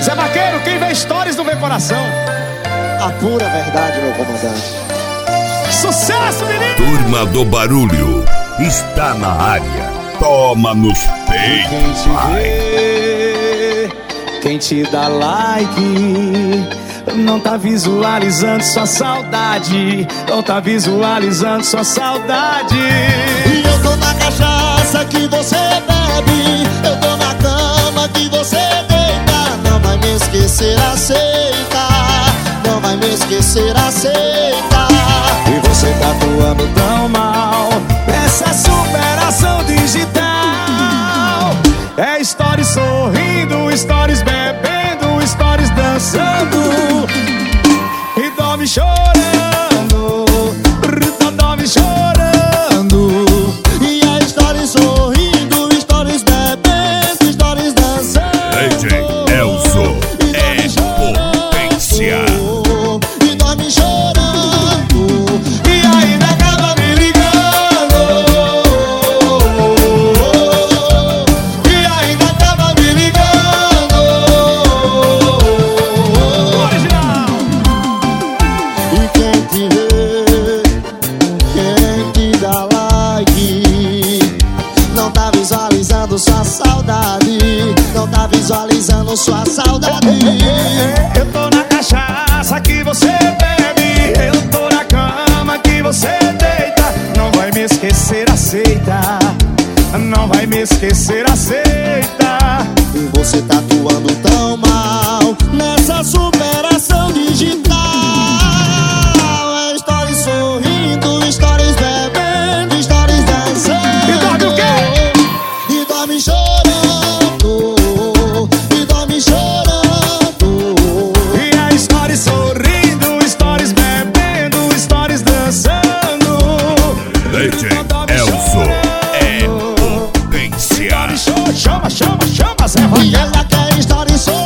Zé Vaqueiro, quem vê stories não vê coração. A pura verdade, meu comandante. Sucesso, menino! Turma do Barulho está na área. Toma nos peitos. Quem te vê, quem te dá like, não tá visualizando sua saudade. Não tá visualizando sua saudade. E eu tô na cachaça que você bebe, eu tô na cama que você deita. Não vai me esquecer, aceita. Não vai me esquecer, aceita. E você tá atuando tão mal nessa superação digital. É stories sorrindo, stories bebendo, stories dançando. E dorme chorando, dorme chorando. E a stories sorrindo, stories bebendo, stories dançando. DJ Elzo é potência. E dorme chorando. E ainda acaba me ligando. E ainda acaba me ligando. Original. E quem te vê, quem te dá like, não tá visualizando sua saudade. Não tá visualizando sua saudade. Eu tô na cachaça que você bebe, eu tô na cama que você deita. Não vai me esquecer, aceita. Não vai me esquecer, aceita. E você tá atuando tão mal nessa superação digital. É stories sorrindo, stories bebendo, stories dançando. E dorme o quê? E dorme chorando. E dorme chorando. E a stories sorrindo, stories bebendo, stories dançando. DJ Elzo é potência. Chama, chama, chama, Zé E Vaqueiro. ela quer stories sorrindo.